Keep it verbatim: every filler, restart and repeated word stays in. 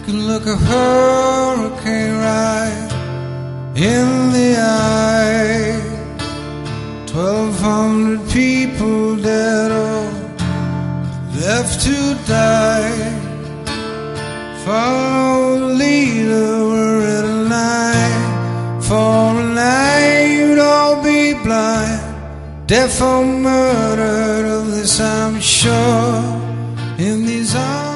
can look a hurricane right in the eye. Twelve hundred people dead or left to die. Follow the leader, we're at a night. For a night you'd all be blind, deaf or murdered. Of this I'm sure, in these arms